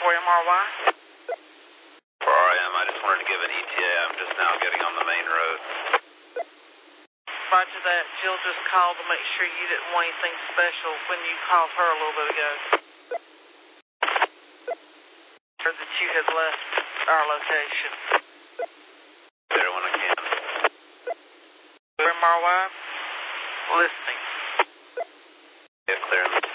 for MRY. For RM, I just wanted to give an ETA. I'm just now getting on the main road. Roger that. Jill just called to make sure you didn't want anything special when you called her a little bit ago. Or that you had left our location. There when I can. MRY? Listening. Yeah, clear.